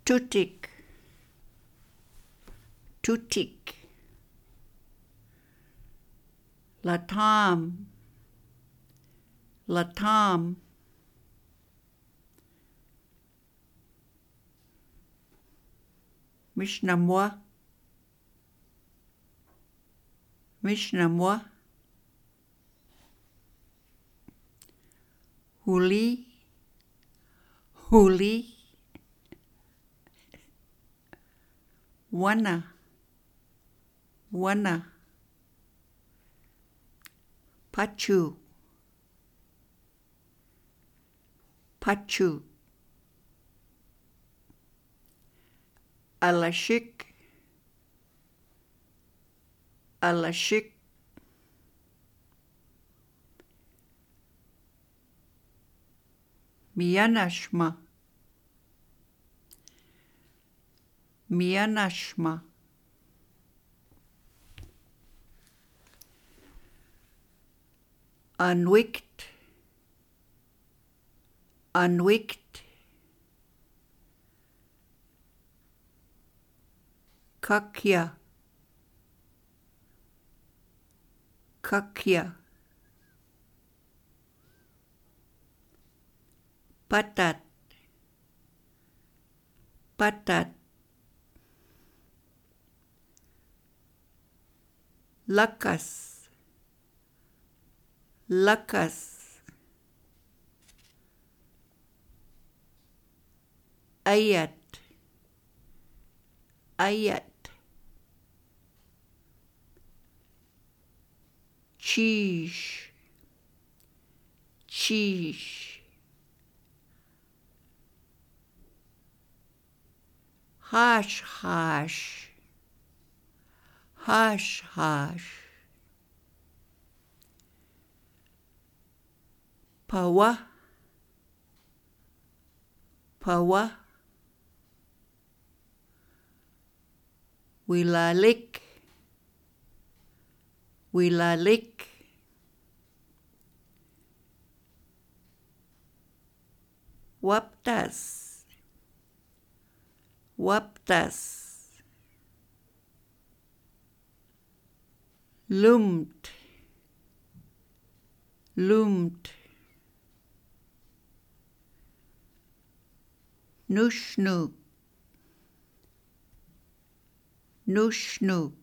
Tutik, tutik. Latam, latam. Mishnah-moi, Mishnah-moi. Huli, huli. Wana, wana. Pachu, pachu. Alashik, alashik. Mianashma, mianashma. Unwicked, unwicked. Kakya, kakya. Patat, patat. Lakas, lakas. Ayat, ayat. Cheese, cheese. Hash, hash, hash, hash. Pawa, pawa. Wilalik, wilalik. Waptas, waptas. Lumt, lumt. Nushnu, nushnu.